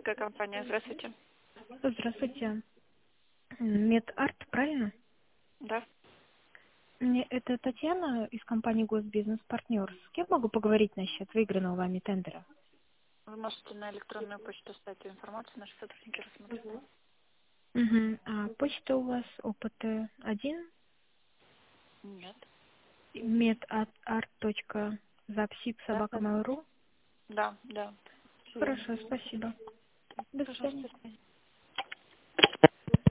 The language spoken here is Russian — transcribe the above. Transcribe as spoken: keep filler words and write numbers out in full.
Туристическая компания. Здравствуйте. Здравствуйте. Медарт, правильно? Да. Мне это Татьяна из компании Госбизнес Партнер. С кем могу поговорить насчет выигранного вами тендера? Вы можете на электронную почту оставить эту информацию, наши сотрудники рассмотрят. Угу. А почта у вас опт один Нет. Да, да. медарт.запсип.собака.mail.ru. Да, да. Все верно. Хорошо, спасибо. До Пожалуйста, свидания. до свидания.